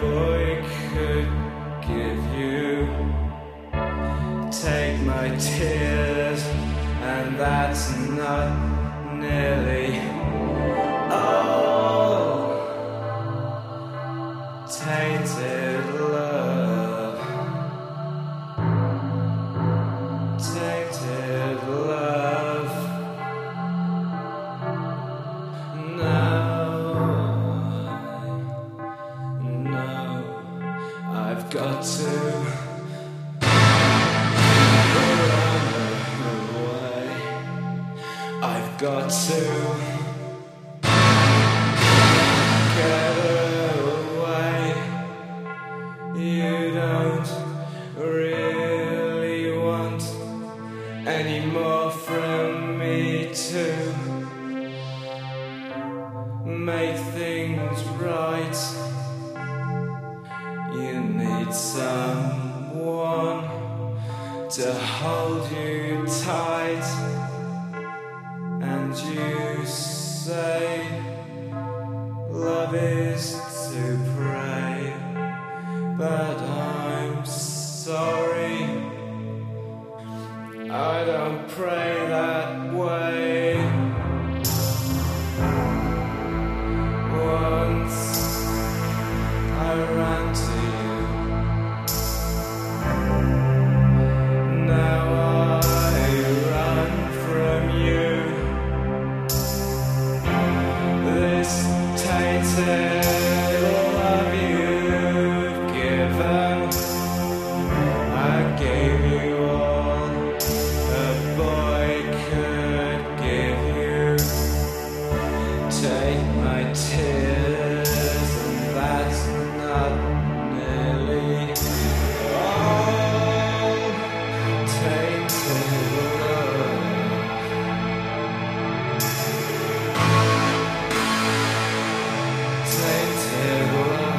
boy could give you. Take my tears, and that's not nearly all. Tainted love, tainted love. No, I've got to run away. I've got to get away. You don't really want any more from me to make things right. You need someone to hold you tight, and you say love is to pray, but I'm sorry, I don't pray that way. Once I ran to you, now I run from you. This tainted love you've given, I gave you all a boy could give you. Take my tears, and that's not nearly all. Tainted love, tainted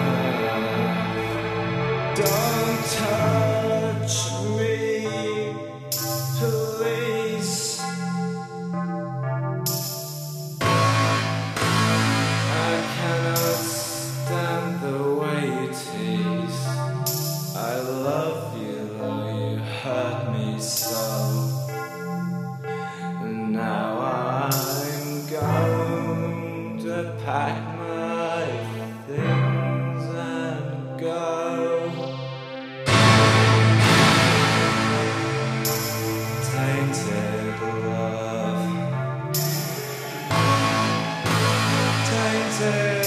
love. Don't touch me, please. I cannot stand the way you tease. I love you, though you hurt me so. Now I'm going to pack my things and go. Tainted love, tainted